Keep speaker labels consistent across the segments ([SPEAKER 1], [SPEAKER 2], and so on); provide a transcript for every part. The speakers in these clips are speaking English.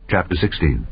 [SPEAKER 1] Chapter 16.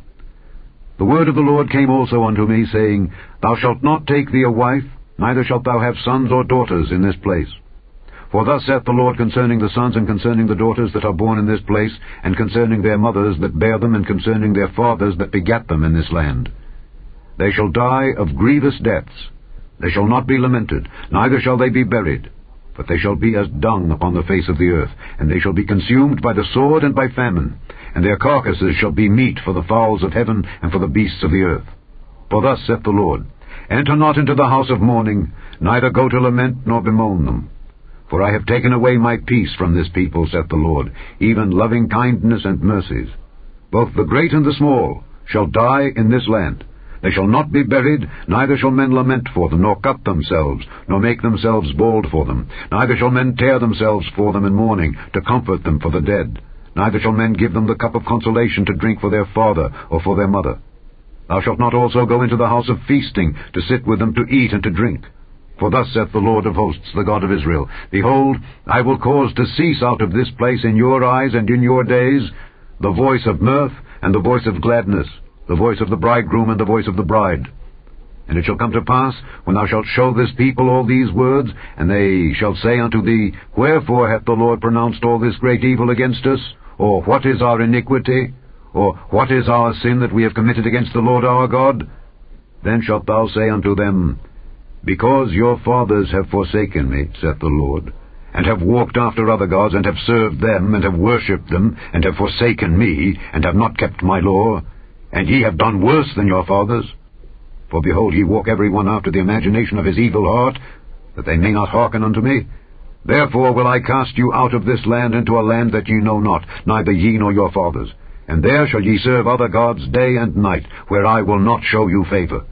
[SPEAKER 1] The word of the Lord came also unto me, saying, Thou shalt not take thee a wife, neither shalt thou have sons or daughters in this place. For thus saith the Lord concerning the sons and concerning the daughters that are born in this place, and concerning their mothers that bare them, and concerning their fathers that begat them in this land. They shall die of grievous deaths. They shall not be lamented, neither shall they be buried. But they shall be as dung upon the face of the earth, and they shall be consumed by the sword and by famine, and their carcasses shall be meat for the fowls of heaven and for the beasts of the earth. For thus saith the Lord, Enter not into the house of mourning, neither go to lament nor bemoan them. For I have taken away my peace from this people, saith the Lord, even loving kindness and mercies. Both the great and the small shall die in this land. They shall not be buried, neither shall men lament for them, nor cut themselves, nor make themselves bald for them. Neither shall men tear themselves for them in mourning, to comfort them for the dead. Neither shall men give them the cup of consolation to drink for their father or for their mother. Thou shalt not also go into the house of feasting, to sit with them to eat and to drink. For thus saith the Lord of hosts, the God of Israel, Behold, I will cause to cease out of this place in your eyes and in your days the voice of mirth and the voice of gladness, the voice of the bridegroom and the voice of the bride. And it shall come to pass, when thou shalt show this people all these words, and they shall say unto thee, Wherefore hath the Lord pronounced all this great evil against us? Or what is our iniquity? Or what is our sin that we have committed against the Lord our God? Then shalt thou say unto them, Because your fathers have forsaken me, saith the Lord, and have walked after other gods, and have served them, and have worshipped them, and have forsaken me, and have not kept my law, and ye have done worse than your fathers. For behold, ye walk every one after the imagination of his evil heart, that they may not hearken unto me. Therefore will I cast you out of this land into a land that ye know not, neither ye nor your fathers. And there shall ye serve other gods day and night, where I will not show you favor.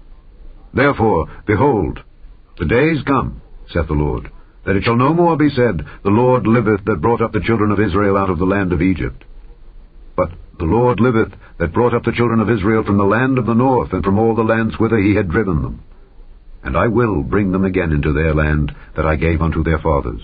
[SPEAKER 1] Therefore, behold, the days come, saith the Lord, that it shall no more be said, The Lord liveth that brought up the children of Israel out of the land of Egypt. But the Lord liveth that brought up the children of Israel from the land of the north, and from all the lands whither he had driven them. And I will bring them again into their land that I gave unto their fathers.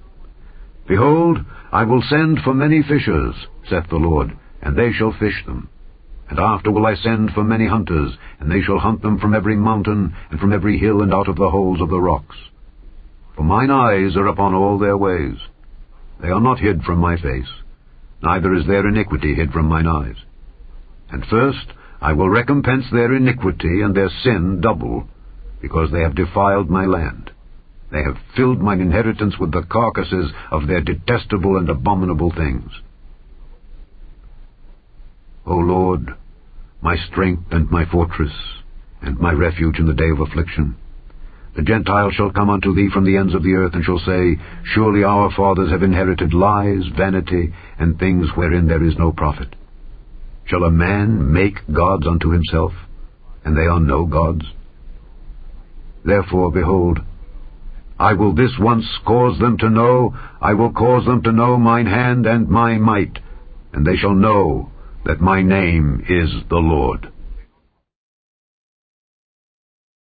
[SPEAKER 1] Behold, I will send for many fishers, saith the Lord, and they shall fish them. And after will I send for many hunters, and they shall hunt them from every mountain, and from every hill, and out of the holes of the rocks. For mine eyes are upon all their ways. They are not hid from my face, neither is their iniquity hid from mine eyes. And first I will recompense their iniquity and their sin double, because they have defiled my land. They have filled mine inheritance with the carcasses of their detestable and abominable things. O Lord, my strength and my fortress, and my refuge in the day of affliction, the Gentiles shall come unto thee from the ends of the earth, and shall say, Surely our fathers have inherited lies, vanity, and things wherein there is no profit. Shall a man make gods unto himself, and they are no gods? Therefore, behold, I will this once cause them to know, I will cause them to know mine hand and my might, and they shall know that my name is the Lord.